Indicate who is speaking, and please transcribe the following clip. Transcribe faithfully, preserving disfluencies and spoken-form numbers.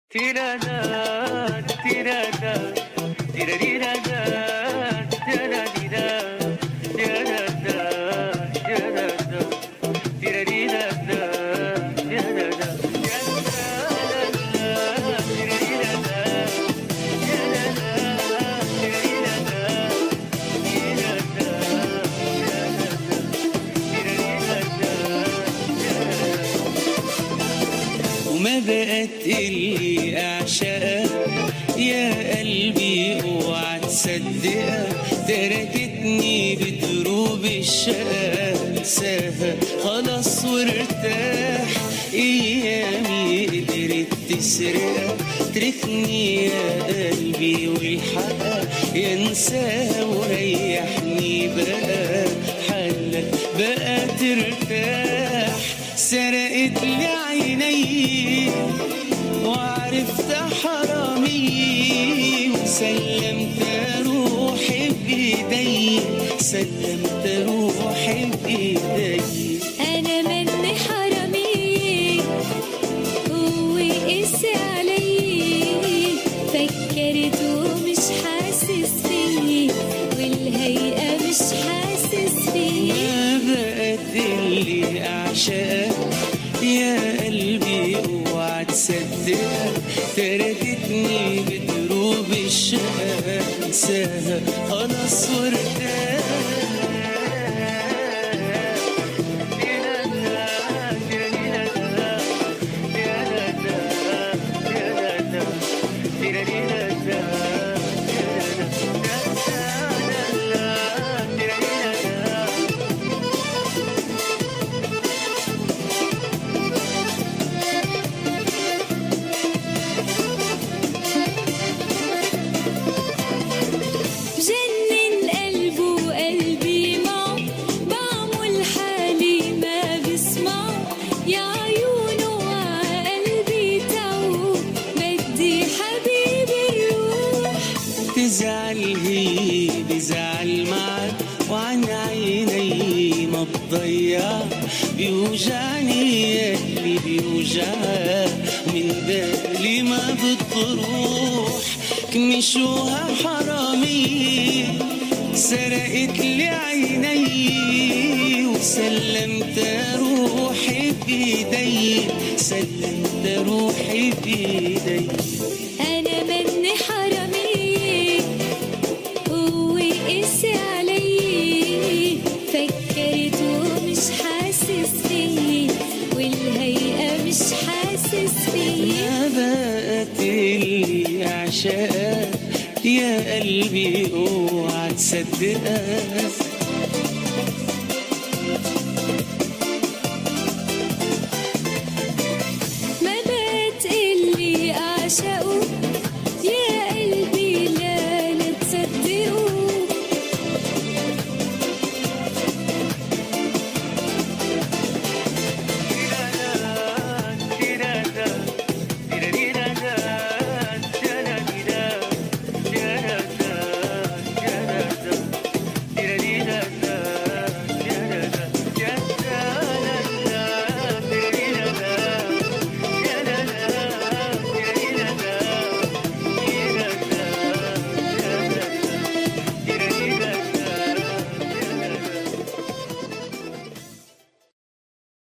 Speaker 1: تيرادا تيرادا تيراريرادا تيراريدا تيرادا تيرادا تيراريرادا تيرادا
Speaker 2: وما بقت اللي أعشقها يا قلبي اوعى تصدقها، تركتني بدروب الشقا ساها خلاص وارتاح، ايامي قدرت تسرقها تركني يا قلبي والحقها ينساها وريحني بقى حلك بقى ترتاح. سرقت لي عيني وعرفت حرامي وسلمت روحي بإيدي، سلمت روحي بإيدي.
Speaker 3: أنا مني حرامي وقسي علي، فكرته مش حاسس فيه والهيئة مش حاسس فيه.
Speaker 2: ما بقت اللي أعشقها يا قلبي اوعى تصدقها، تركتني بدروب الشقا انساها خلاص وارتاح. تزعل هي بزعل معك وعن عيني ما تضيع، بيوجعني ياللي بيوجعها من بالي ما بتروح. كمشوها حرامي سرقت لي عيني وسلمت روحي بإيدي، سلمت روحي بإيدي.
Speaker 3: أنا مني حرامي وقسي علي، فكرته مش حاسس فيه والهيئة مش حاسس فيه.
Speaker 2: ما بقت اللي أعشقها يا قلبي اوعى تصدقها.